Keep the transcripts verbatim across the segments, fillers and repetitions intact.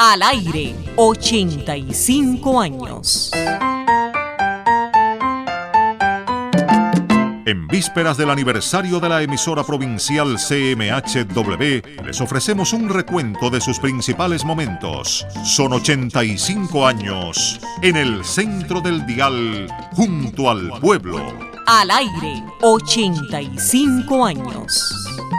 Al aire, ochenta y cinco años. En vísperas del aniversario de la emisora provincial C M H W, les ofrecemos un recuento de sus principales momentos. Son ochenta y cinco años en el centro del dial, junto al pueblo. Al aire, ochenta y cinco años.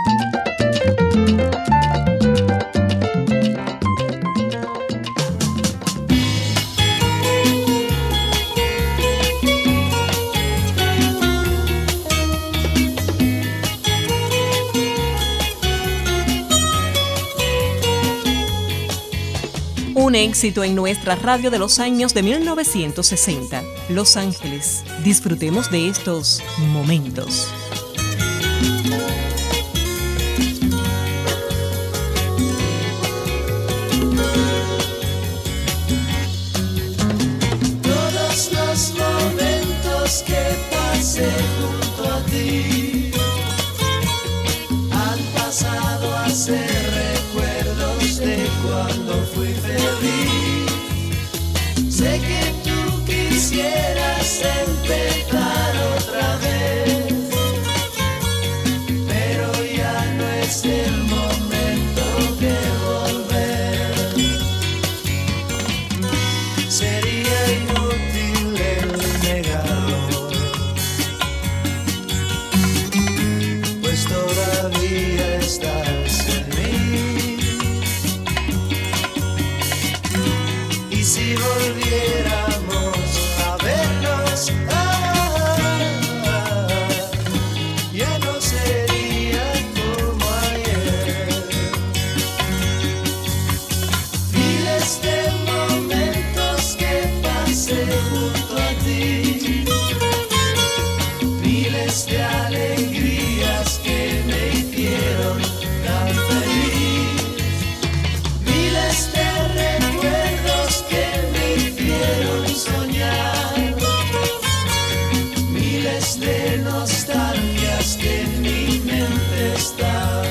Un éxito en nuestra radio de los años de mil novecientos sesenta. Los Ángeles. Disfrutemos de estos momentos. Todos los momentos que pasé junto a ti han pasado a ser recuerdos de cuando fui feliz. Sé que tú quisieras empezar otra vez, pero ya no es el momento de volver. Sería inútil el negarlo, pues todavía estás en mí. Y si volviéramos a vernos, ah, ya no sería como ayer. Miles de momentos que pasé junto a ti, miles de alegrías que me hicieron tan feliz, miles de recuerdos que me hicieron soñar, miles de nostalgias que en mi mente están.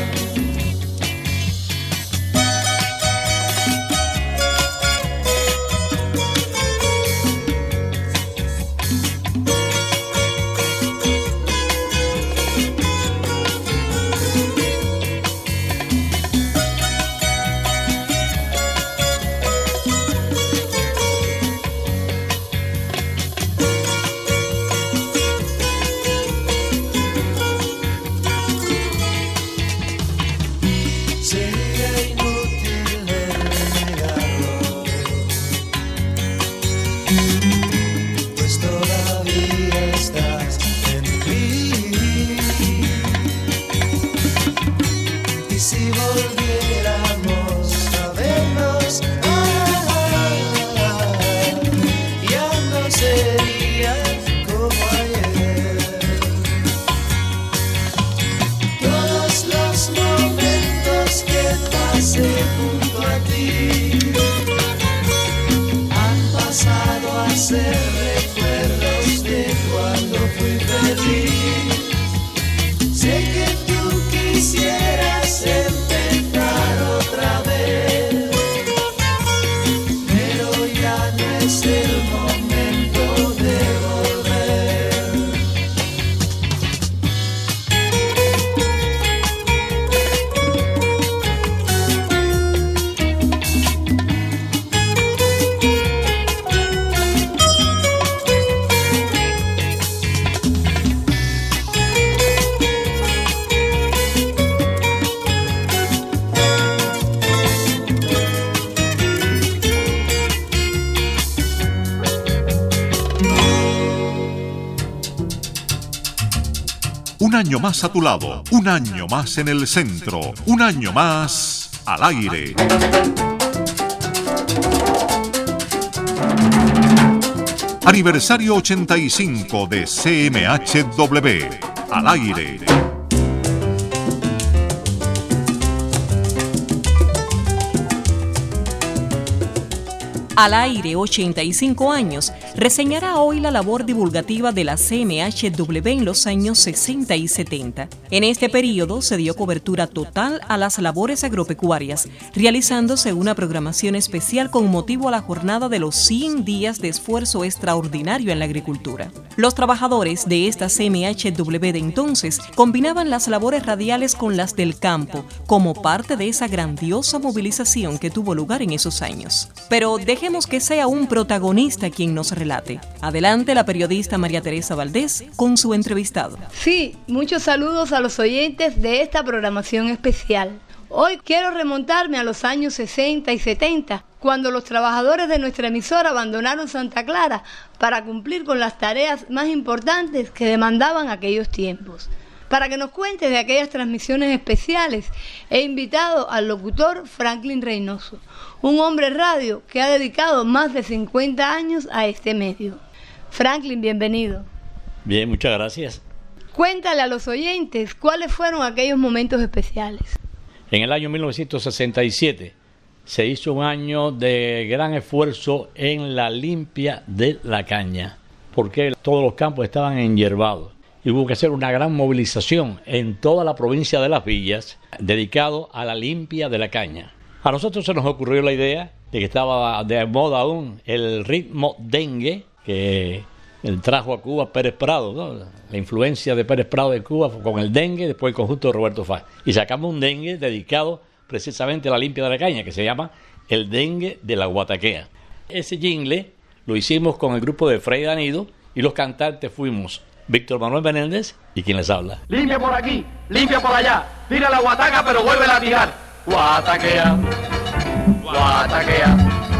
Sería inútil el negarlo, pues todavía estás en mí. Y si volviéramos a vernos, ah, ya no sería como ayer. Todos los momentos que pasé junto a ti han pasado a ser recuerdos de cuando fui feliz. Sé que tú quisieras empezar otra vez, pero ya no es el momento de volver. Un año más a tu lado, un año más en el centro, un año más al aire. Aniversario ochenta y cinco de C M H W, al aire. Al aire ochenta y cinco años, reseñará hoy la labor divulgativa de la C M H W en los años sesenta y setenta. En este periodo se dio cobertura total a las labores agropecuarias, realizándose una programación especial con motivo a la jornada de los cien días de esfuerzo extraordinario en la agricultura. Los trabajadores de esta C M H W de entonces combinaban las labores radiales con las del campo, como parte de esa grandiosa movilización que tuvo lugar en esos años. Pero de Dejemos que sea un protagonista quien nos relate. Adelante la periodista María Teresa Valdés con su entrevistado. Sí, muchos saludos a los oyentes de esta programación especial. Hoy quiero remontarme a los años sesenta y setenta, cuando los trabajadores de nuestra emisora abandonaron Santa Clara para cumplir con las tareas más importantes que demandaban aquellos tiempos. Para que nos cuente de aquellas transmisiones especiales, he invitado al locutor Franklin Reynoso, un hombre radio que ha dedicado más de cincuenta años a este medio. Franklin, bienvenido. Bien, muchas gracias. Cuéntale a los oyentes cuáles fueron aquellos momentos especiales. En el año mil novecientos sesenta y siete se hizo un año de gran esfuerzo en la limpia de la caña, porque todos los campos estaban enyerbados. Y hubo que hacer una gran movilización en toda la provincia de Las Villas dedicado a la limpia de la caña. A nosotros se nos ocurrió la idea de que estaba de moda aún el ritmo dengue que trajo a Cuba Pérez Prado, ¿no? La influencia de Pérez Prado de Cuba fue con el dengue, después el conjunto de Roberto Faz. Y sacamos un dengue dedicado precisamente a la limpia de la caña, que se llama el dengue de la Guataquea. Ese jingle lo hicimos con el grupo de Fray Danido y los cantantes fuimos Víctor Manuel Menéndez y quien les habla. Limpia por aquí, limpia por allá, tira la guataca pero vuélvela a tirar. Guataquea, guataquea,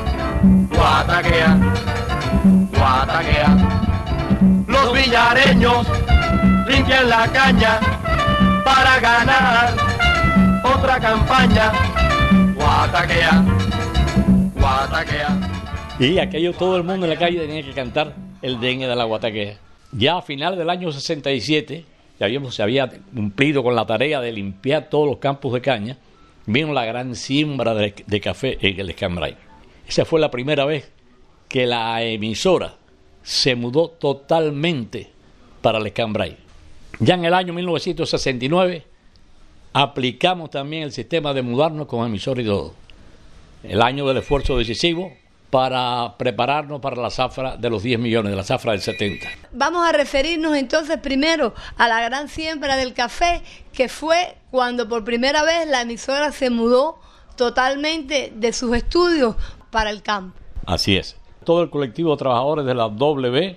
guataquea, guataquea. Los villareños limpian la caña para ganar otra campaña. Guataquea, guataquea. Y aquello todo el mundo en la calle tenía que cantar el dengue de la Guataquea. Ya a final del año sesenta y siete, ya habíamos, se había cumplido con la tarea de limpiar todos los campos de caña, vino la gran siembra de, de café en el Escambray. Esa fue la primera vez que la emisora se mudó totalmente para el Escambray. Ya en el año mil novecientos sesenta y nueve aplicamos también el sistema de mudarnos con emisora y todo. El año del esfuerzo decisivo para prepararnos para la zafra de los diez millones, de la zafra del setenta. Vamos a referirnos entonces primero a la gran siembra del café, que fue cuando por primera vez la emisora se mudó totalmente de sus estudios para el campo. Así es. Todo el colectivo de trabajadores de la W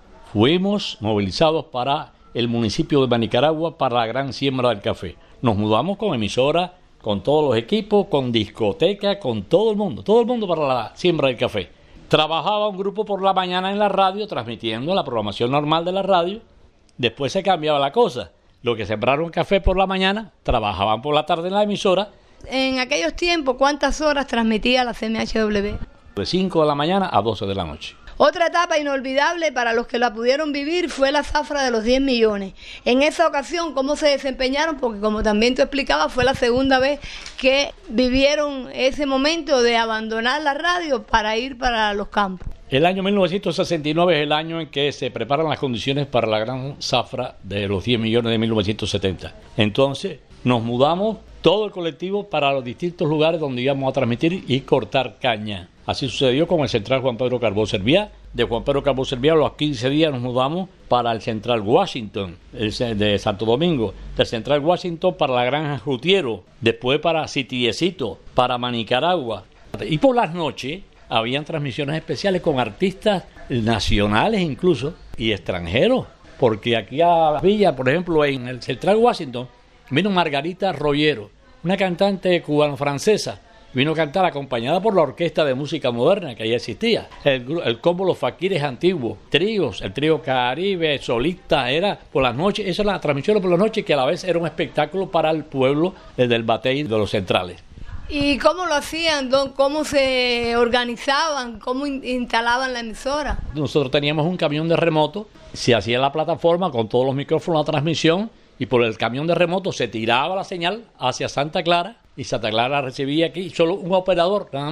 fuimos movilizados para el municipio de Manicaragua para la gran siembra del café. Nos mudamos con emisora, con todos los equipos, con discoteca, con todo el mundo, todo el mundo para la siembra del café. Trabajaba un grupo por la mañana en la radio, transmitiendo la programación normal de la radio. Después se cambiaba la cosa. Los que sembraron café por la mañana, trabajaban por la tarde en la emisora. En aquellos tiempos, ¿cuántas horas transmitía la C M H W? De cinco de la mañana a doce de la noche. Otra etapa inolvidable para los que la pudieron vivir fue la zafra de los diez millones. En esa ocasión, ¿cómo se desempeñaron? Porque como también tú explicabas, fue la segunda vez que vivieron ese momento de abandonar la radio para ir para los campos. El año mil novecientos sesenta y nueve es el año en que se preparan las condiciones para la gran zafra de los diez millones de mil novecientos setenta. Entonces, nos mudamos todo el colectivo para los distintos lugares donde íbamos a transmitir y cortar caña. Así sucedió con el Central Juan Pedro Carbó Serviá. De Juan Pedro Carbó Serviá a los quince días nos mudamos para el Central Washington, el de Santo Domingo. Del Central Washington para la Granja Jutiero. Después para Sitiecito, para Manicaragua. Y por las noches habían transmisiones especiales con artistas nacionales incluso y extranjeros. Porque aquí a Villa, por ejemplo, en el Central Washington, vino Margarita Rollero, una cantante cubano-francesa. Vino a cantar acompañada por la orquesta de música moderna que ya existía. El, el combo Los Faquires Antiguos, tríos, el trío Caribe, solista, era por las noches, esa era la transmisión por las noches que a la vez era un espectáculo para el pueblo del Batey de los Centrales. ¿Y cómo lo hacían, don? ¿Cómo se organizaban? ¿Cómo in- instalaban la emisora? Nosotros teníamos un camión de remoto, se hacía la plataforma con todos los micrófonos de transmisión y por el camión de remoto se tiraba la señal hacia Santa Clara y Santa Clara recibía aquí solo un operador nada más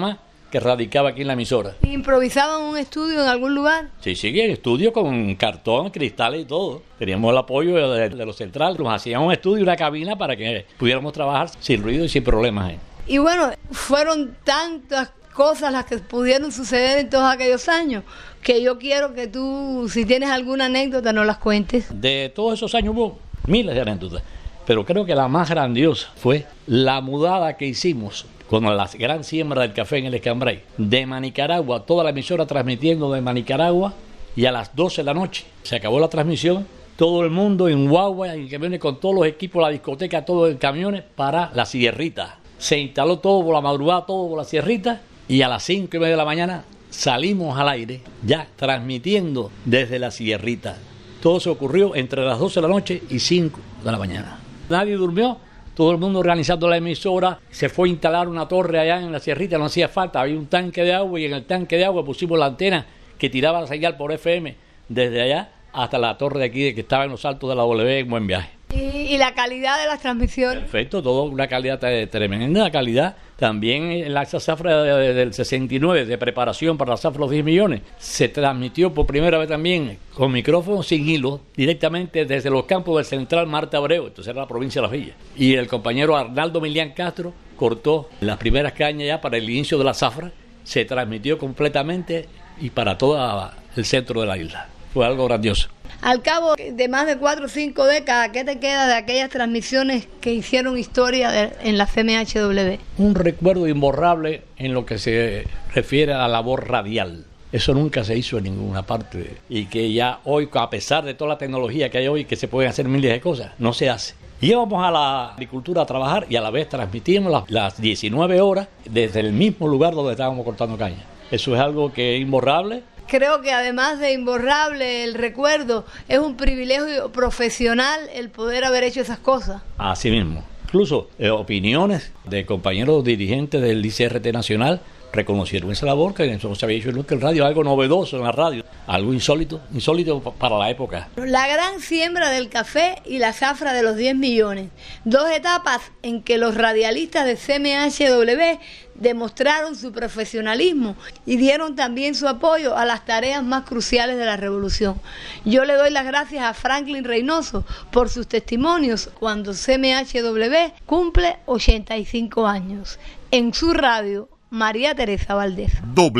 que radicaba aquí en la emisora. ¿Improvisaban un estudio en algún lugar? Sí, sí, en estudio con cartón, cristales y todo. Teníamos el apoyo de, de los centrales. Nos hacían un estudio, una cabina para que pudiéramos trabajar sin ruido y sin problemas. ¿eh? Y bueno, fueron tantas cosas las que pudieron suceder en todos aquellos años que yo quiero que tú, si tienes alguna anécdota, nos las cuentes. De todos esos años hubo miles de anécdotas, pero creo que la más grandiosa fue la mudada que hicimos con la gran siembra del café en el Escambray, de Manicaragua, toda la emisora transmitiendo de Manicaragua, y a las doce de la noche se acabó la transmisión, todo el mundo en guagua, en camiones con todos los equipos, la discoteca, todo en camiones para la Sierrita. Se instaló todo por la madrugada, todo por la Sierrita, y a las cinco y media de la mañana salimos al aire, ya transmitiendo desde la Sierrita. Todo se ocurrió entre las doce de la noche y cinco de la mañana. Nadie durmió, todo el mundo organizando la emisora. Se fue a instalar una torre allá en la Sierrita, no hacía falta, había un tanque de agua y en el tanque de agua pusimos la antena que tiraba la señal por F M desde allá hasta la torre de aquí que estaba en los altos de la W en Buen Viaje. ¿Y, y la calidad de las transmisiones? Perfecto, todo una calidad tremenda calidad. También en la zafra de, de, del sesenta y nueve de preparación para la zafra de los diez millones se transmitió por primera vez también con micrófonos sin hilo directamente desde los campos del Central Marta Abreu, entonces era la provincia de Las Villas. Y el compañero Arnaldo Milián Castro cortó las primeras cañas ya para el inicio de la zafra, se transmitió completamente y para todo el centro de la isla. Fue algo grandioso. Al cabo de más de cuatro o cinco décadas, ¿qué te queda de aquellas transmisiones que hicieron historia de, en la C M H W? Un recuerdo imborrable en lo que se refiere a la labor radial. Eso nunca se hizo en ninguna parte. Y que ya hoy, a pesar de toda la tecnología que hay hoy, que se pueden hacer miles de cosas, no se hace. Íbamos a la agricultura a trabajar y a la vez transmitíamos las, las diecinueve horas desde el mismo lugar donde estábamos cortando caña. Eso es algo que es imborrable. Creo que además de imborrable el recuerdo, es un privilegio profesional el poder haber hecho esas cosas. Así mismo. Incluso eh, opiniones de compañeros dirigentes del I C R T Nacional reconocieron esa labor, que no se había hecho nunca en radio, algo novedoso en la radio, algo insólito, insólito para la época. La gran siembra del café y la zafra de los diez millones, dos etapas en que los radialistas de C M H W demostraron su profesionalismo y dieron también su apoyo a las tareas más cruciales de la revolución. Yo le doy las gracias a Franklin Reynoso por sus testimonios cuando C M H W cumple ochenta y cinco años. En su radio, María Teresa Valdés.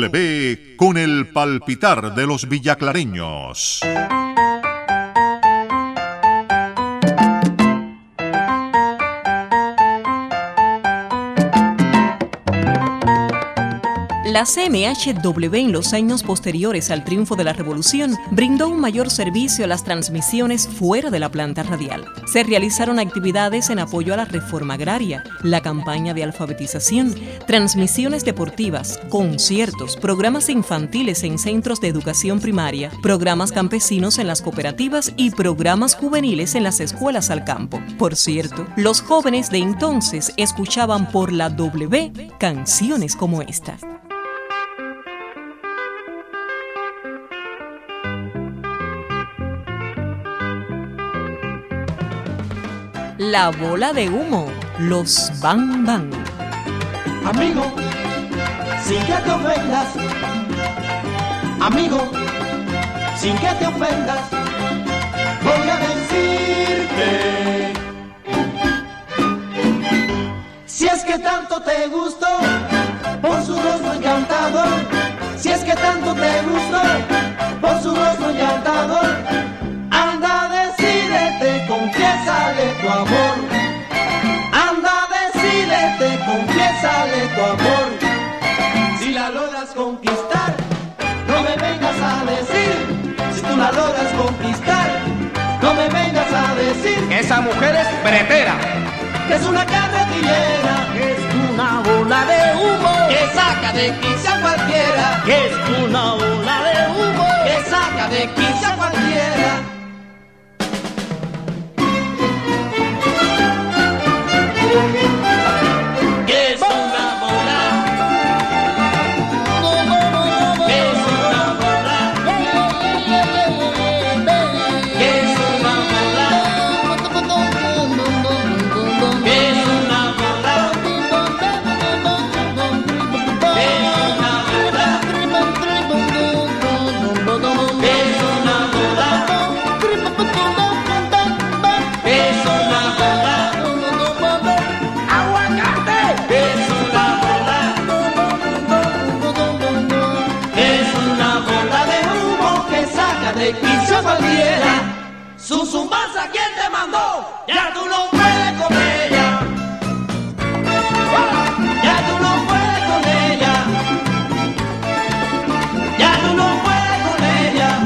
W con el palpitar de los villaclareños. La C M H W en los años posteriores al triunfo de la Revolución brindó un mayor servicio a las transmisiones fuera de la planta radial. Se realizaron actividades en apoyo a la reforma agraria, la campaña de alfabetización, transmisiones deportivas, conciertos, programas infantiles en centros de educación primaria, programas campesinos en las cooperativas y programas juveniles en las escuelas al campo. Por cierto, los jóvenes de entonces escuchaban por la W canciones como esta. La bola de humo, los Bang Bang. Amigo, sin que te ofendas. Amigo, sin que te ofendas. Voy a decirte. Si es que tanto te gustó, por su rostro encantador. Si es que tanto te gustó, por su rostro encantador. Anda, decídete, confiésale tu amor. Anda, decídete, confiésale tu amor. Si la logras conquistar, no me vengas a decir. Si tú la logras conquistar, no me vengas a decir que esa mujer es bretera, que es una carretillera, que es una bola de humo, que saca de quicio a cualquiera, que es una bola de humo, que saca de quicio a cualquiera. Que es una bola, que es una bola, que es una bola, que es una bola, que es una cualquiera. Su zumbanza, ¿quién te mandó? Ya tú no puedes con ella. Ya tú no puedes con ella. Ya tú no puedes con ella.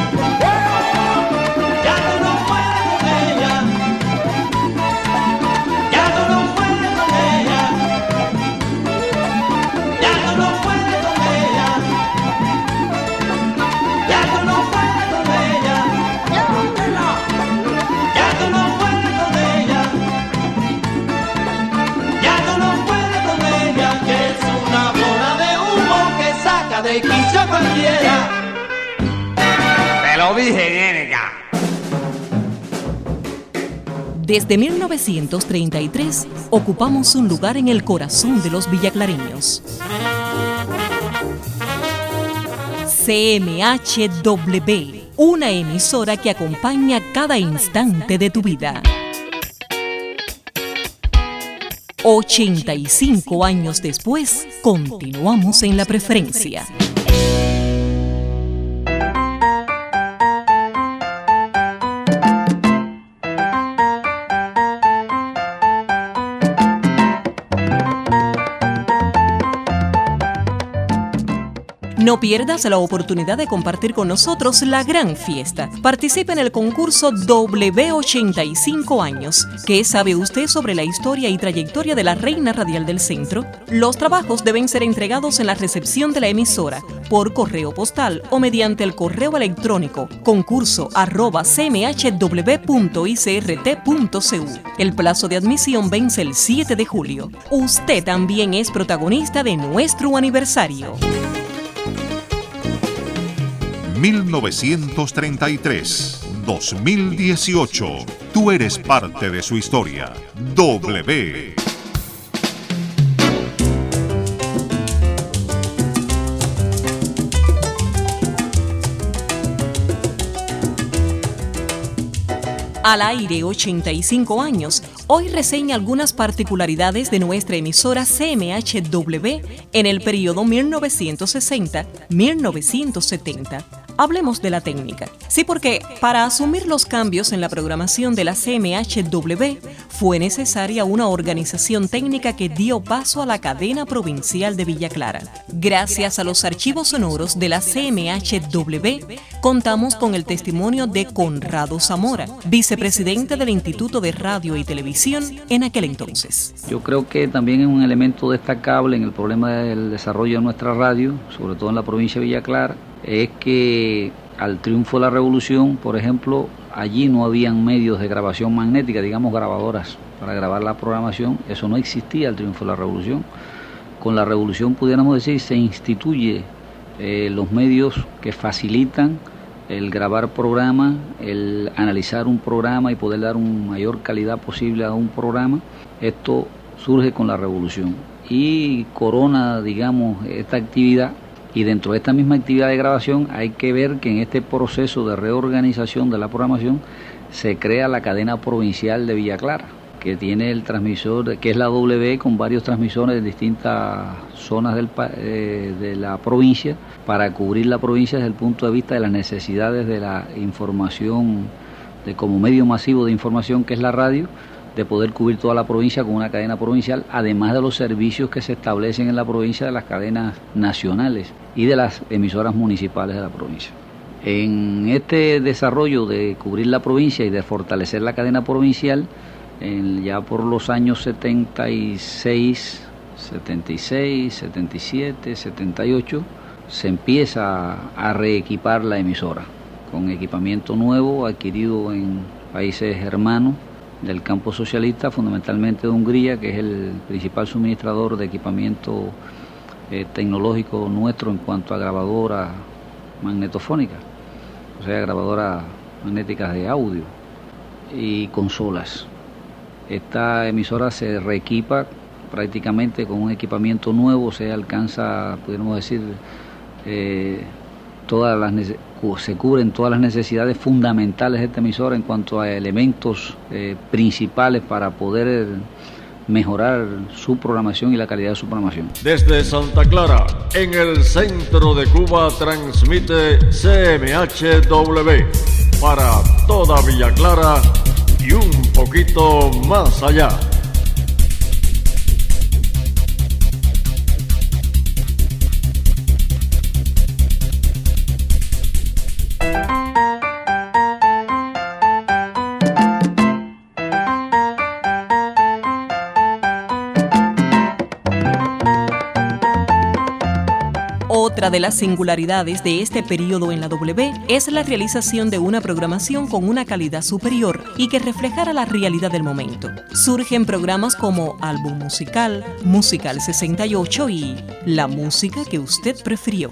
Ya tú no puedes con ella. Ya tú no puedes con ella. Ya tú no puedes con ella. Ya tú no puedes con ella. Ya tú no puedes con ella. Ya tú no puedes con ella. Que es una bola de humo que saca de quicio a cualquiera. Te lo dije, Erika. Desde mil novecientos treinta y tres ocupamos un lugar en el corazón de los villaclareños. C M H W, una emisora que acompaña cada instante de tu vida. ochenta y cinco años después, continuamos en la preferencia. No pierdas la oportunidad de compartir con nosotros la gran fiesta. Participe en el concurso W ochenta y cinco años. ¿Qué sabe usted sobre la historia y trayectoria de la Reina Radial del Centro? Los trabajos deben ser entregados en la recepción de la emisora, por correo postal o mediante el correo electrónico concurso arroba cmhw punto i c r t punto c u. El plazo de admisión vence el siete de julio. Usted también es protagonista de nuestro aniversario. mil novecientos treinta y tres, dos mil dieciocho. Tú eres parte de su historia. W. Al aire ochenta y cinco años, hoy reseña algunas particularidades de nuestra emisora C M H W en el periodo mil novecientos sesenta a mil novecientos setenta. Hablemos de la técnica. Sí, porque para asumir los cambios en la programación de la C M H W fue necesaria una organización técnica que dio paso a la cadena provincial de Villa Clara. Gracias a los archivos sonoros de la C M H W, contamos con el testimonio de Conrado Zamora, vicepresidente del Instituto de Radio y Televisión en aquel entonces. Yo creo que también es un elemento destacable en el problema del desarrollo de nuestra radio, sobre todo en la provincia de Villa Clara, es que al triunfo de la revolución, por ejemplo, allí no habían medios de grabación magnética, digamos grabadoras para grabar la programación. Eso no existía al triunfo de la revolución. Con la revolución, pudiéramos decir, se instituye eh, los medios que facilitan el grabar programas, el analizar un programa y poder dar una mayor calidad posible a un programa. Esto surge con la revolución y corona, digamos, esta actividad. Y dentro de esta misma actividad de grabación hay que ver que en este proceso de reorganización de la programación se crea la cadena provincial de Villa Clara, que tiene el transmisor, que es la W, con varios transmisores en distintas zonas del, eh, de la provincia, para cubrir la provincia desde el punto de vista de las necesidades de la información, de como medio masivo de información que es la radio, de poder cubrir toda la provincia con una cadena provincial, además de los servicios que se establecen en la provincia de las cadenas nacionales y de las emisoras municipales de la provincia. En este desarrollo de cubrir la provincia y de fortalecer la cadena provincial, en, ya por los años setenta y seis, setenta y seis, setenta y siete, setenta y ocho, se empieza a reequipar la emisora con equipamiento nuevo adquirido en países hermanos del campo socialista, fundamentalmente de Hungría, que es el principal suministrador de equipamiento eh, tecnológico nuestro en cuanto a grabadoras magnetofónicas, o sea, grabadoras magnéticas de audio y consolas. Esta emisora se reequipa prácticamente con un equipamiento nuevo, se alcanza, podríamos decir, eh, todas las se cubren todas las necesidades fundamentales de esta emisora en cuanto a elementos eh, principales para poder mejorar su programación y la calidad de su programación. Desde Santa Clara, en el centro de Cuba, transmite C M H W. para toda Villa Clara y un poquito más allá. Otra de las singularidades de este periodo en la W es la realización de una programación con una calidad superior y que reflejara la realidad del momento. Surgen programas como Álbum Musical, Musical sesenta y ocho y La Música que Usted Prefirió.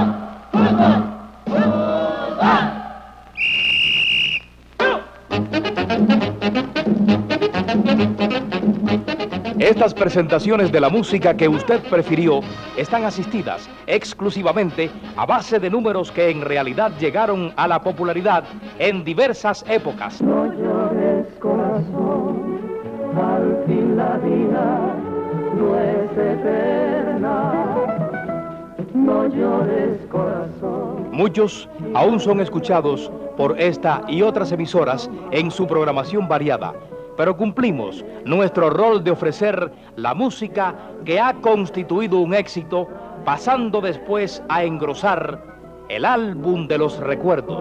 Estas presentaciones de la música que usted prefirió están asistidas exclusivamente a base de números que en realidad llegaron a la popularidad en diversas épocas. No llores, corazón, al fin la vida no es eterna. No llores, corazón. Muchos aún son escuchados por esta y otras emisoras en su programación variada, pero cumplimos nuestro rol de ofrecer la música que ha constituido un éxito, pasando después a engrosar el álbum de los recuerdos.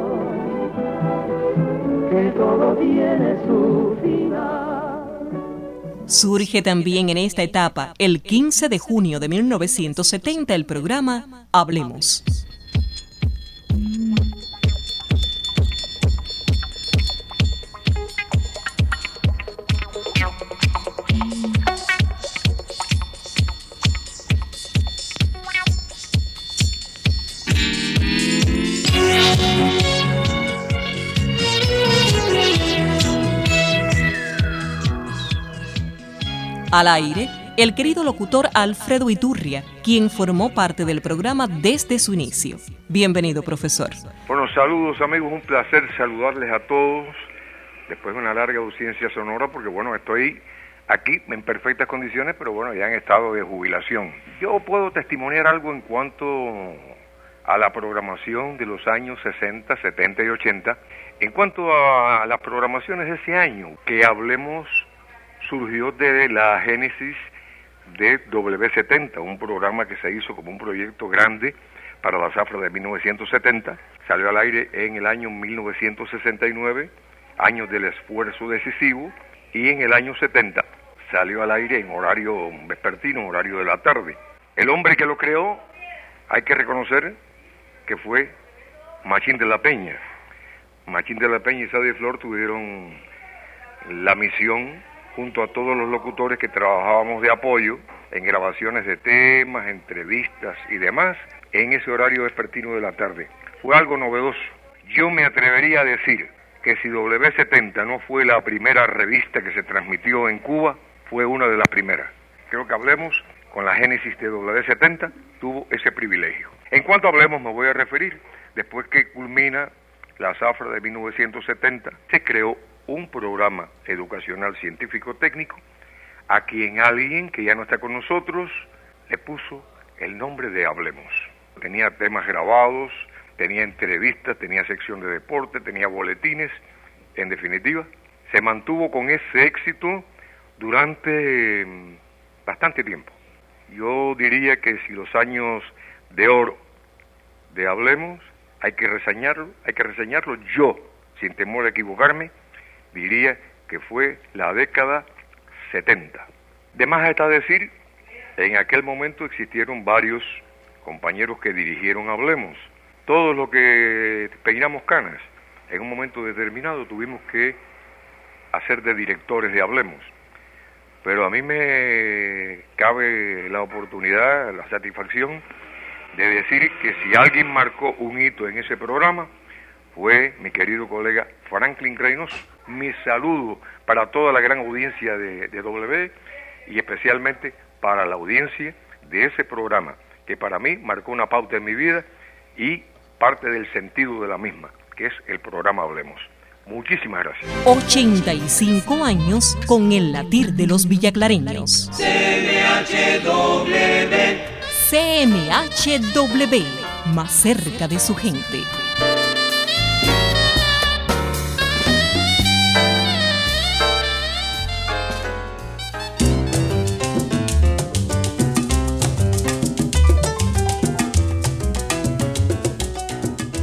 Que todo tiene su final. Surge también en esta etapa, el quince de junio de mil novecientos setenta, el programa Hablemos. Al aire, el querido locutor Alfredo Iturria, quien formó parte del programa desde su inicio. Bienvenido, profesor. Bueno, saludos amigos, un placer saludarles a todos después de una larga ausencia sonora, porque bueno, estoy aquí en perfectas condiciones, pero bueno, ya en estado de jubilación. Yo puedo testimoniar algo en cuanto a la programación de los años sesenta, setenta y ochenta. En cuanto a las programaciones de ese año, que Hablemos surgió de la génesis de W setenta, un programa que se hizo como un proyecto grande para la zafra de mil novecientos setenta, salió al aire en el año mil novecientos sesenta y nueve, año del esfuerzo decisivo, y en el año setenta salió al aire en horario vespertino, horario de la tarde. El hombre que lo creó, hay que reconocer que fue Machín de la Peña. Machín de la Peña y Sadie Flor tuvieron la misión, junto a todos los locutores que trabajábamos de apoyo en grabaciones de temas, entrevistas y demás, en ese horario vespertino de la tarde. Fue algo novedoso. Yo me atrevería a decir que si W setenta no fue la primera revista que se transmitió en Cuba, fue una de las primeras. Creo que Hablemos, con la génesis de W setenta, tuvo ese privilegio. En cuanto a Hablemos me voy a referir, después que culmina la zafra de mil novecientos setenta, se creó un programa educacional científico-técnico a quien alguien que ya no está con nosotros le puso el nombre de Hablemos. Tenía temas grabados, tenía entrevistas, tenía sección de deporte, tenía boletines. En definitiva, se mantuvo con ese éxito durante bastante tiempo. Yo diría que si los años de oro de Hablemos hay que reseñarlo, hay que reseñarlo yo, sin temor a equivocarme, diría que fue la década setenta. De más está decir, en aquel momento existieron varios compañeros que dirigieron Hablemos. Todos los que peinamos canas, en un momento determinado tuvimos que hacer de directores de Hablemos. Pero a mí me cabe la oportunidad, la satisfacción de decir que si alguien marcó un hito en ese programa, fue mi querido colega Franklin Reynoso. Mi saludo para toda la gran audiencia de, de W y especialmente para la audiencia de ese programa, que para mí marcó una pauta en mi vida y parte del sentido de la misma, que es el programa Hablemos. Muchísimas gracias. ochenta y cinco años con el latir de los villaclareños. C M H W. C M H W, más cerca de su gente.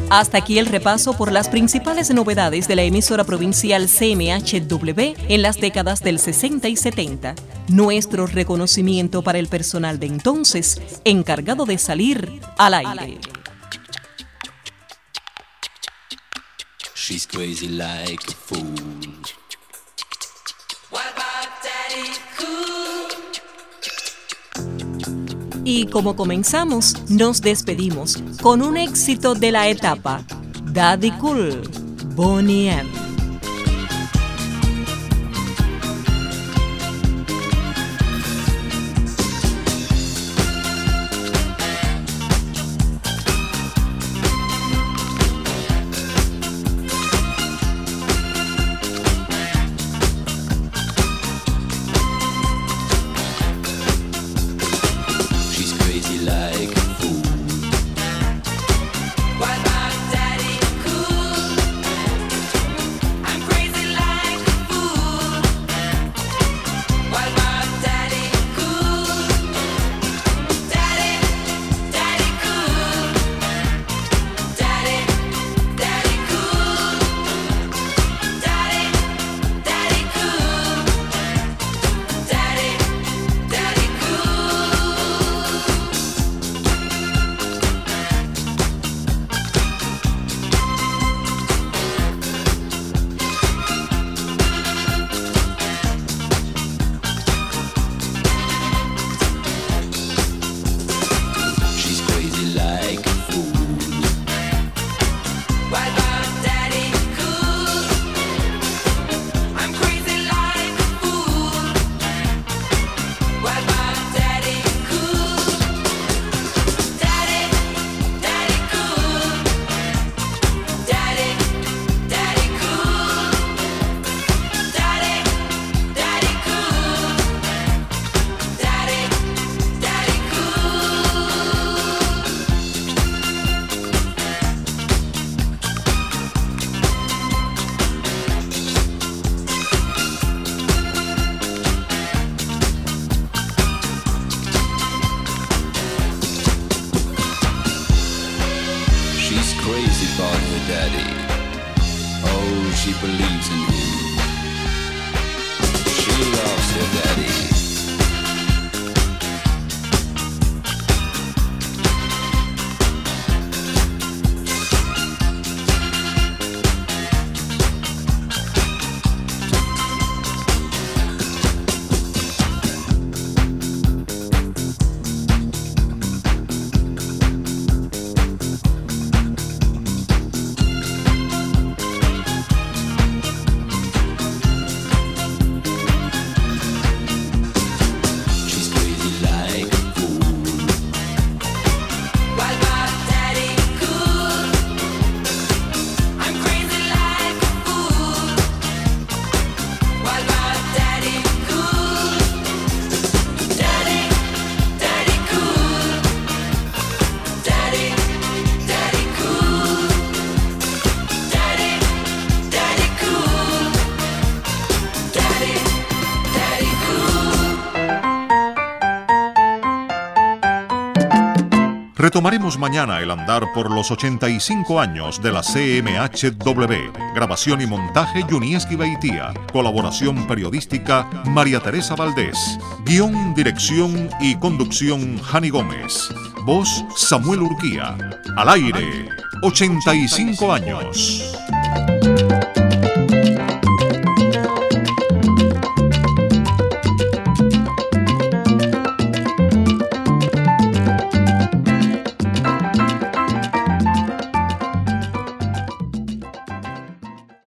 Hasta aquí el repaso por las principales novedades de la emisora provincial C M H W en las décadas del sesenta y setenta. Nuestro reconocimiento para el personal de entonces, encargado de salir al aire. She's crazy like a fool. What about Daddy Cool? Y como comenzamos, nos despedimos con un éxito de la etapa, Daddy Cool, Boney M. Retomaremos mañana el andar por los ochenta y cinco años de la C M H W. Grabación y montaje Yunieski Beitia. Colaboración periodística María Teresa Valdés. Guión, dirección y conducción Jani Gómez. Voz Samuel Urquía. Al aire, ochenta y cinco años.